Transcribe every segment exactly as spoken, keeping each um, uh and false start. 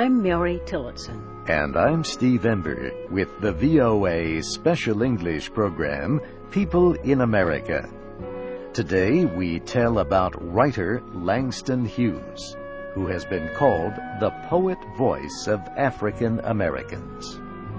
I'm Mary Tillotson. And I'm Steve Ember with the V O A Special English program, People in America. Today we tell about writer Langston Hughes, who has been called the poet voice of African Americans.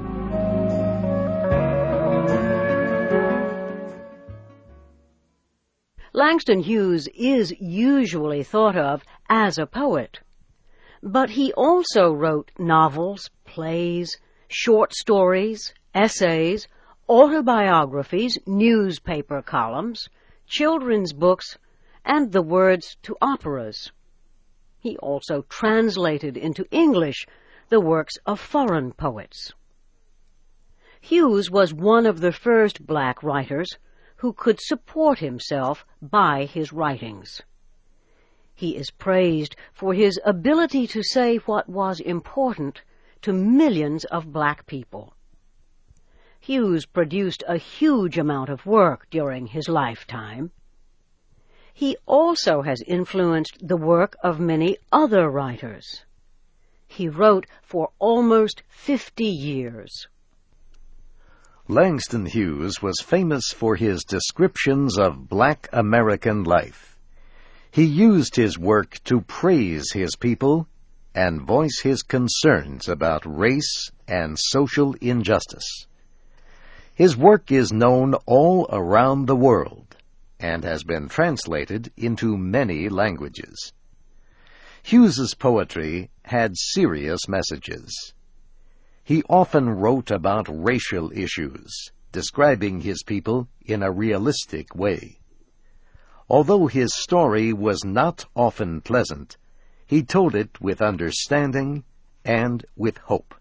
Langston Hughes is usually thought of as a poet, but he also wrote novels, plays, short stories, essays, autobiographies, newspaper columns, children's books, and the words to operas. He also translated into English the works of foreign poets. Hughes was one of the first black writers who could support himself by his writings. He is praised for his ability to say what was important to millions of black people. Hughes produced a huge amount of work during his lifetime. He also has influenced the work of many other writers. He wrote for almost fifty years. Langston Hughes was famous for his descriptions of black American life. He used his work to praise his people and voice his concerns about race and social injustice. His work is known all around the world and has been translated into many languages. Hughes's poetry had serious messages. He often wrote about racial issues, describing his people in a realistic way. Although his story was not often pleasant, he told it with understanding and with hope.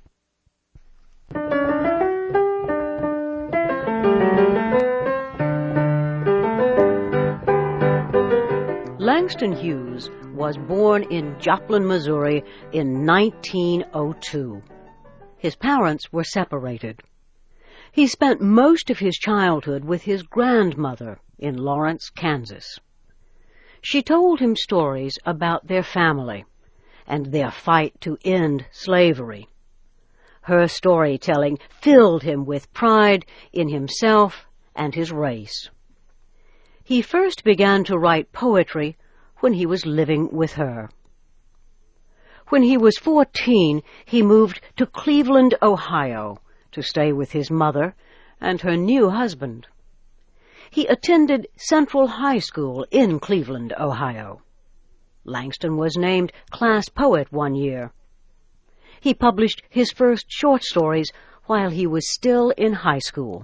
Langston Hughes was born in Joplin, Missouri in nineteen oh two. His parents were separated. He spent most of his childhood with his grandmother in Lawrence, Kansas. She told him stories about their family and their fight to end slavery. Her storytelling filled him with pride in himself and his race. He first began to write poetry when he was living with her. When he was fourteen, he moved to Cleveland, Ohio, to stay with his mother and her new husband. He attended Central High School in Cleveland, Ohio. Langston was named class poet one year. He published his first short stories while he was still in high school.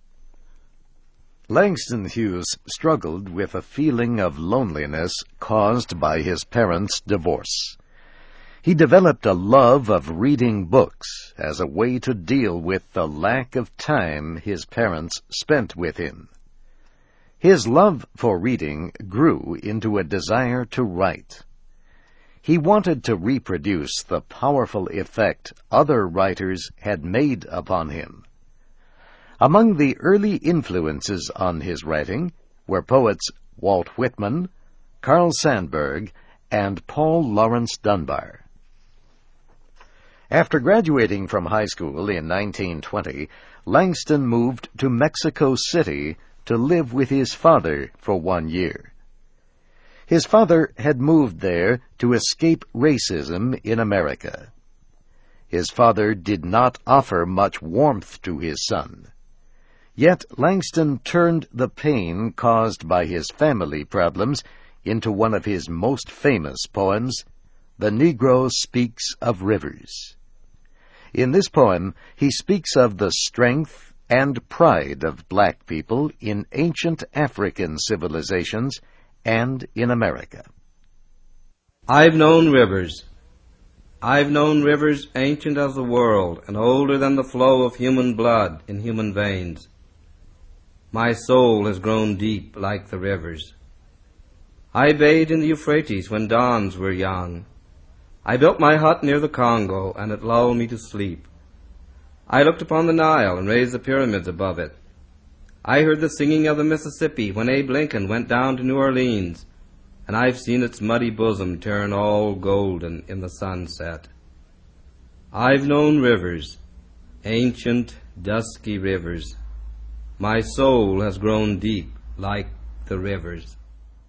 Langston Hughes struggled with a feeling of loneliness caused by his parents' divorce. He developed a love of reading books as a way to deal with the lack of time his parents spent with him. His love for reading grew into a desire to write. He wanted to reproduce the powerful effect other writers had made upon him. Among the early influences on his writing were poets Walt Whitman, Carl Sandburg, and Paul Laurence Dunbar. After graduating from high school in nineteen twenty, Langston moved to Mexico City to live with his father for one year. His father had moved there to escape racism in America. His father did not offer much warmth to his son. Yet Langston turned the pain caused by his family problems into one of his most famous poems, The Negro Speaks of Rivers. In this poem, he speaks of the strength and pride of black people in ancient African civilizations and in America. I've known rivers. I've known rivers ancient as the world and older than the flow of human blood in human veins. My soul has grown deep like the rivers. I bathed in the Euphrates when dawns were young. I built my hut near the Congo, and it lulled me to sleep. I looked upon the Nile and raised the pyramids above it. I heard the singing of the Mississippi when Abe Lincoln went down to New Orleans, and I've seen its muddy bosom turn all golden in the sunset. I've known rivers, ancient, dusky rivers. My soul has grown deep like the rivers.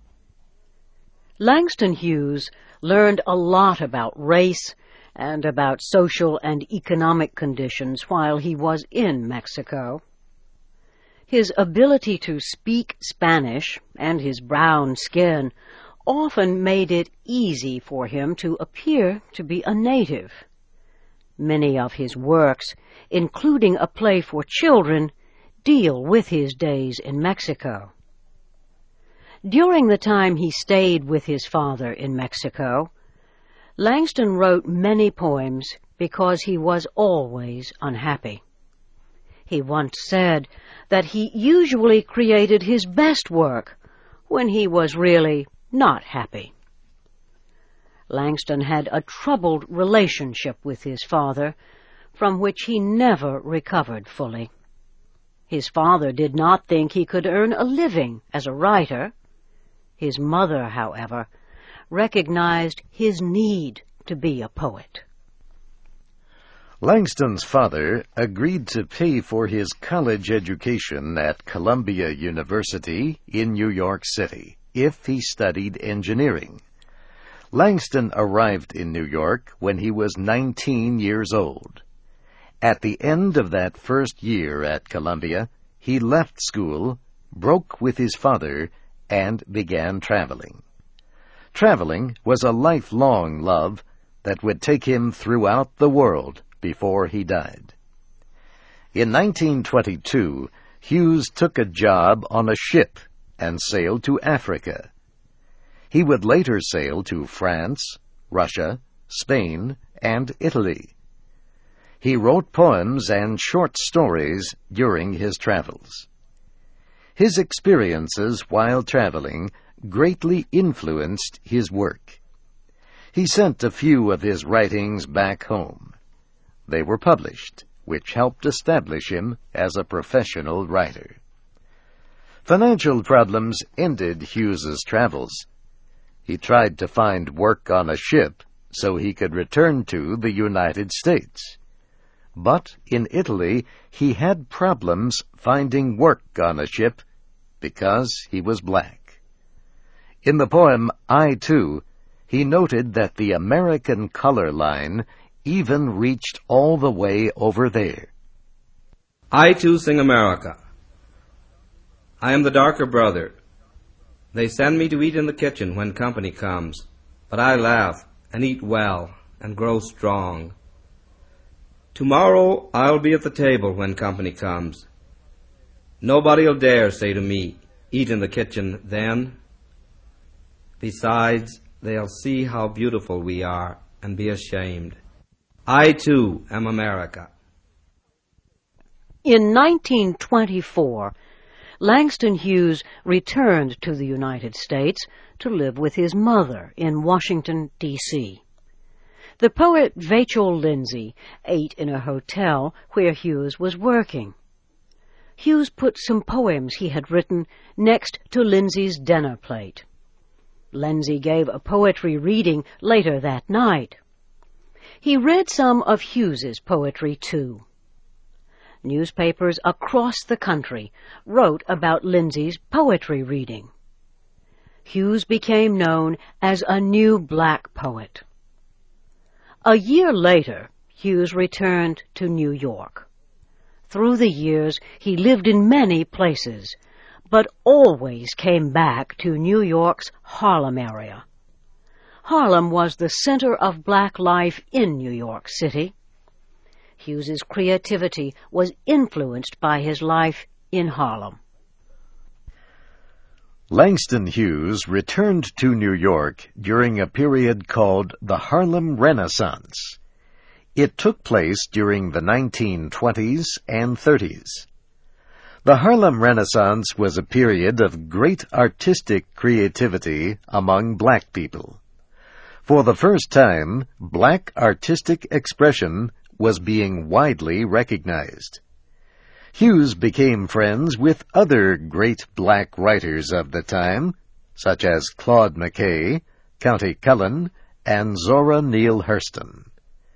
Langston Hughes learned a lot about race and about social and economic conditions while he was in Mexico. His ability to speak Spanish and his brown skin often made it easy for him to appear to be a native. Many of his works, including a play for children, deal with his days in Mexico. During the time he stayed with his father in Mexico, Langston wrote many poems because he was always unhappy. He once said that he usually created his best work when he was really not happy. Langston had a troubled relationship with his father, from which he never recovered fully. His father did not think he could earn a living as a writer. His mother, however, recognized his need to be a poet. Langston's father agreed to pay for his college education at Columbia University in New York City if he studied engineering. Langston arrived in New York when he was nineteen years old. At the end of that first year at Columbia, he left school, broke with his father, and began traveling. Traveling was a lifelong love that would take him throughout the world before he died. In nineteen twenty-two, Hughes took a job on a ship and sailed to Africa. He would later sail to France, Russia, Spain, and Italy. He wrote poems and short stories during his travels. His experiences while traveling greatly influenced his work. He sent a few of his writings back home. They were published, which helped establish him as a professional writer. Financial problems ended Hughes's travels. He tried to find work on a ship so he could return to the United States. But in Italy, he had problems finding work on a ship because he was black. In the poem I Too, he noted that the American color line even reached all the way over there. I too sing America. I am the darker brother. They send me to eat in the kitchen when company comes, but I laugh and eat well and grow strong. Tomorrow I'll be at the table when company comes. Nobody'll dare say to me, eat in the kitchen then. Besides, they'll see how beautiful we are and be ashamed. I too am America. In nineteen twenty-four, Langston Hughes returned to the United States to live with his mother in Washington, D C The poet Vachel Lindsay ate in a hotel where Hughes was working. Hughes put some poems he had written next to Lindsay's dinner plate. Lindsay gave a poetry reading later that night. He read some of Hughes's poetry, too. Newspapers across the country wrote about Lindsay's poetry reading. Hughes became known as a new black poet. A year later, Hughes returned to New York. Through the years, he lived in many places, but always came back to New York's Harlem area. Harlem was the center of black life in New York City. Hughes's creativity was influenced by his life in Harlem. Langston Hughes returned to New York during a period called the Harlem Renaissance. It took place during the nineteen twenties and thirties. The Harlem Renaissance was a period of great artistic creativity among black people. For the first time, black artistic expression was being widely recognized. Hughes became friends with other great black writers of the time, such as Claude McKay, Countee Cullen, and Zora Neale Hurston.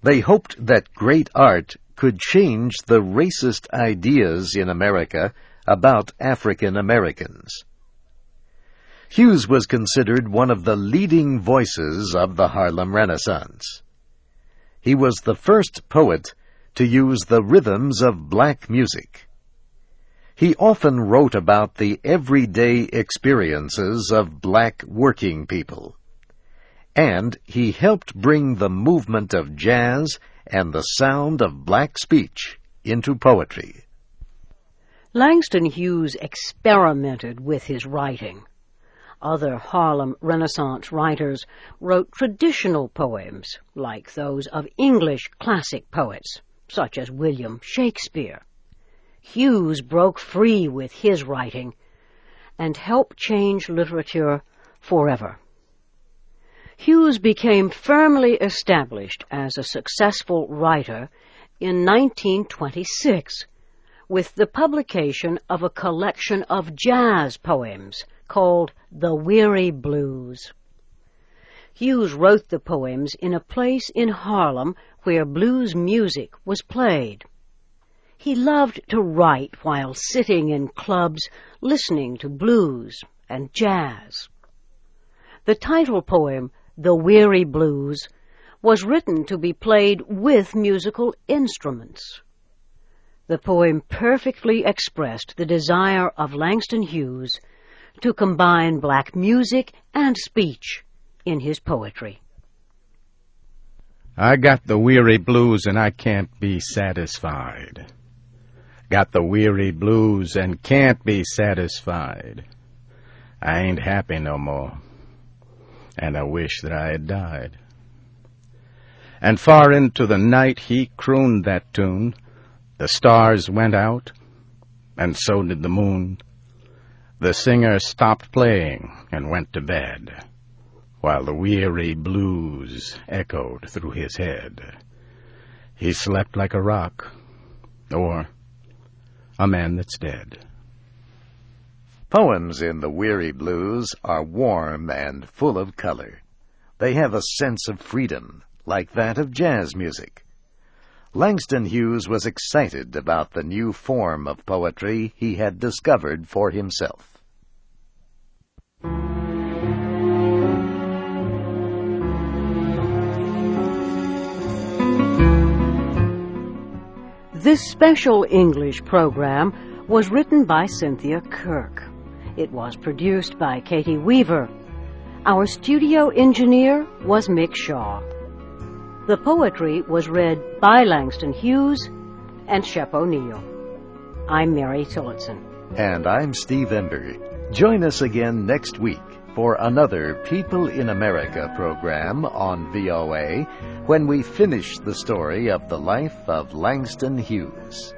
They hoped that great art could change the racist ideas in America about African Americans. Hughes was considered one of the leading voices of the Harlem Renaissance. He was the first poet to use the rhythms of black music. He often wrote about the everyday experiences of black working people, and he helped bring the movement of jazz and the sound of black speech into poetry. Langston Hughes experimented with his writing. Other Harlem Renaissance writers wrote traditional poems, like those of English classic poets, such as William Shakespeare. Hughes broke free with his writing and helped change literature forever. Hughes became firmly established as a successful writer in nineteen twenty-six with the publication of a collection of jazz poems called The Weary Blues. Hughes wrote the poems in a place in Harlem where blues music was played. He loved to write while sitting in clubs listening to blues and jazz. The title poem, The Weary Blues, was written to be played with musical instruments. The poem perfectly expressed the desire of Langston Hughes to combine black music and speech in his poetry. I got the weary blues and I can't be satisfied. Got the weary blues and can't be satisfied. I ain't happy no more, and I wish that I had died. And far into the night he crooned that tune. The stars went out, and so did the moon. The singer stopped playing and went to bed, while the weary blues echoed through his head. He slept like a rock, or a man that's dead. Poems in the Weary Blues are warm and full of color. They have a sense of freedom, like that of jazz music. Langston Hughes was excited about the new form of poetry he had discovered for himself. This special English program was written by Cynthia Kirk. It was produced by Katie Weaver. Our studio engineer was Mick Shaw. The poetry was read by Langston Hughes and Shep O'Neill. I'm Mary Tillotson. And I'm Steve Ember. Join us again next week for another People in America program on V O A when we finish the story of the life of Langston Hughes.